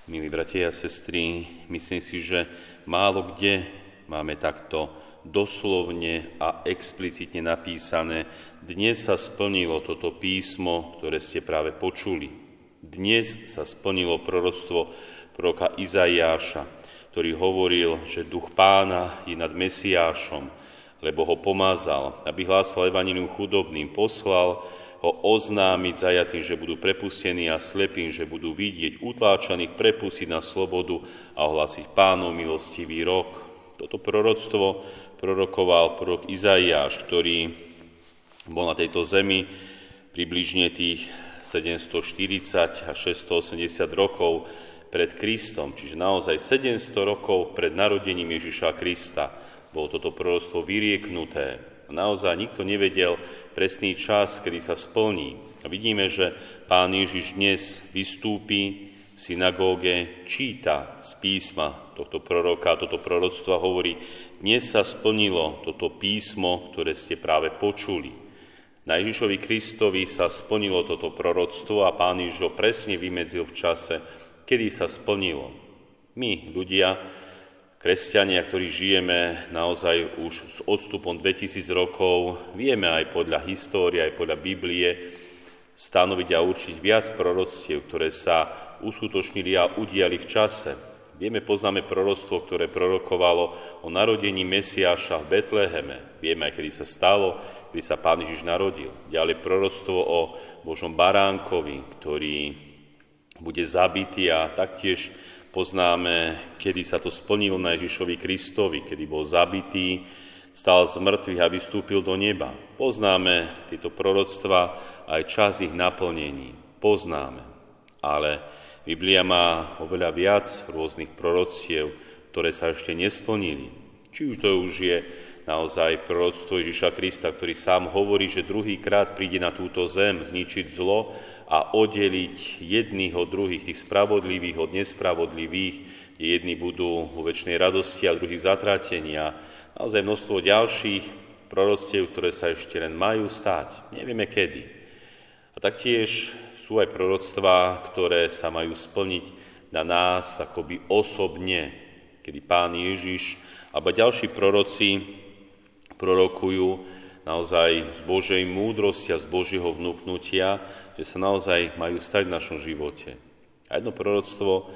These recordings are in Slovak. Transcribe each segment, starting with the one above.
Milí bratia a sestry, myslím si, že málo kde máme takto doslovne a explicitne napísané: dnes sa splnilo toto písmo, ktoré ste práve počuli. Dnes sa splnilo proroctvo proroka Izaiáša, ktorý hovoril, že duch Pána je nad Mesiášom, lebo ho pomazal, aby hlásal evanjelium chudobným, poslal ho oznámiť zajatým, že budú prepustení, a slepým, že budú vidieť, utláčaných prepustiť na slobodu a ohlásiť Pánov milostivý rok. Toto proroctvo prorokoval prorok Izaiáš, ktorý bol na tejto zemi približne tých 740 až 680 rokov pred Kristom, čiže naozaj 700 rokov pred narodením Ježiša Krista bolo toto proroctvo vyrieknuté. Naozaj nikto nevedel presný čas, kedy sa splní. A vidíme, že Pán Ježiš dnes vystúpi v synagóge, číta z písma tohto proroka, toto proroctvo a hovorí: dnes sa splnilo toto písmo, ktoré ste práve počuli. Na Ježišovi Kristovi sa splnilo toto proroctvo a Pán Ježiš ho presne vymedzil v čase, kedy sa splnilo. My, ľudia, kresťania, ktorí žijeme naozaj už s odstupom 2000 rokov, vieme aj podľa histórie, aj podľa Biblie stanoviť a určiť viac proroctiev, ktoré sa uskutočnili a udiali v čase. Poznáme proroctvo, ktoré prorokovalo o narodení Mesiáša v Betleheme. Vieme aj, kedy sa stalo, kedy sa Pán Ježiš narodil. Ďalej proroctvo o Božom baránkovi, ktorý bude zabitý, a taktiež poznáme, kedy sa to splnilo na Ježišovi Kristovi, kedy bol zabitý, stal z mŕtvych a vystúpil do neba. Poznáme tieto proroctva, aj čas ich naplnení. Poznáme. Ale Biblia má oveľa viac rôznych proroctiev, ktoré sa ešte nesplnili. Či už to už je naozaj proroctvo Ježiša Krista, ktorý sám hovorí, že druhýkrát príde na túto zem zničiť zlo a oddeliť jedných od druhých, tých spravodlivých od nespravodlivých, kde jedni budú vo večnej radosti a druhých zatrátení. A naozaj množstvo ďalších proroctiev, ktoré sa ešte len majú stať. Nevieme kedy. A taktiež sú aj proroctvá, ktoré sa majú splniť na nás akoby osobne, kedy Pán Ježiš alebo ďalší proroci prorokujú naozaj z Božej múdrosti a z Božieho vnúknutia, že sa naozaj majú stať v našom živote. A jedno proroctvo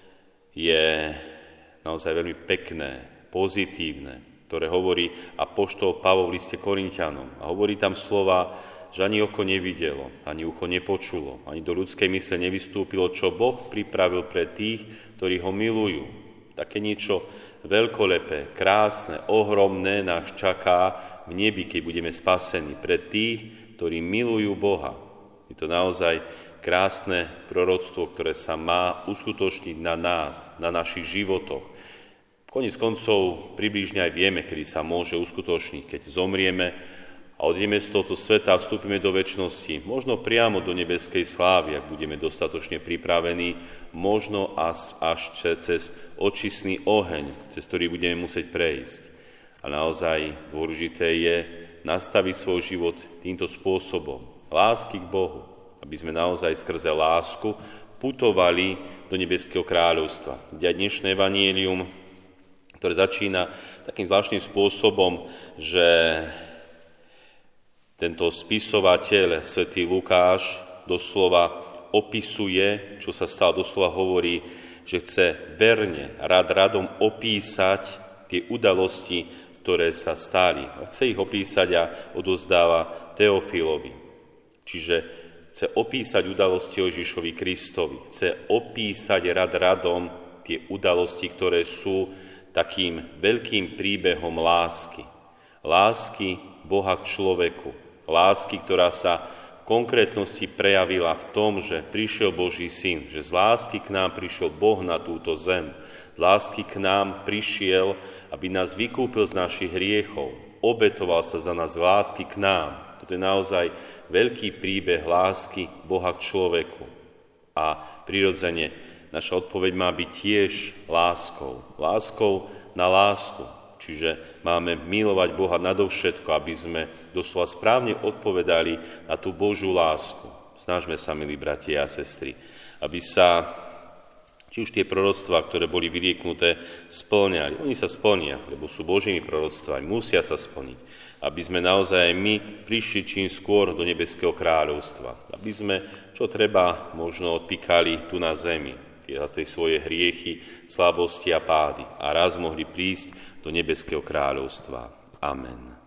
je naozaj veľmi pekné, pozitívne, ktoré hovorí apoštol Pavol v liste Korinťanom. A hovorí tam slova, že ani oko nevidelo, ani ucho nepočulo, ani do ľudskej mysle nevystúpilo, čo Boh pripravil pre tých, ktorí ho milujú. Také niečo veľkolepé, krásne, ohromné nás čaká v nebi, keď budeme spasení, pre tých, ktorí milujú Boha. Je to naozaj krásne proroctvo, ktoré sa má uskutočniť na nás, na našich životoch. Koniec koncov približne aj vieme, kedy sa môže uskutočniť, keď zomrieme a odídeme z tohto sveta a vstúpime do večnosti. Možno priamo do nebeskej slávy, ak budeme dostatočne pripravení, možno až cez očistný oheň, cez ktorý budeme musieť prejsť. A naozaj dôležité je nastaviť svoj život týmto spôsobom. Lásky k Bohu, aby sme naozaj skrze lásku putovali do nebeského kráľovstva. Kde aj dnešné evanjelium, ktoré začína takým zvláštnym spôsobom, že tento spisovateľ, svätý Lukáš, doslova opisuje, čo sa stalo, doslova hovorí, že chce verne, radom opísať tie udalosti, ktoré sa stali. A chce ich opísať a odozdáva Teofilovi. Čiže chce opísať udalosti o Ježišovi Kristovi. Chce opísať radom tie udalosti, ktoré sú takým veľkým príbehom lásky. Lásky Boha k človeku. Lásky, ktorá sa v konkrétnosti prejavila v tom, že prišiel Boží syn. Že z lásky k nám prišiel Boh na túto zem. Z lásky k nám prišiel, aby nás vykúpil z našich hriechov. Obetoval sa za nás z lásky k nám. Toto je naozaj veľký príbeh lásky Boha k človeku. A prirodzene naša odpoveď má byť tiež láskou. Láskou na lásku. Čiže máme milovať Boha nadovšetko, aby sme doslova správne odpovedali na tú Božiu lásku. Snažme sa, milí bratia a sestry, aby sa či už tie proroctvá, ktoré boli vyrieknuté, splňali. Oni sa splnia, lebo sú Božími proroctvami, musia sa splniť. Aby sme naozaj my prišli čím skôr do nebeského kráľovstva. Aby sme, čo treba, možno odpíkali tu na zemi, za tie svoje hriechy, slabosti a pády a raz mohli prísť do nebeského kráľovstva. Amen.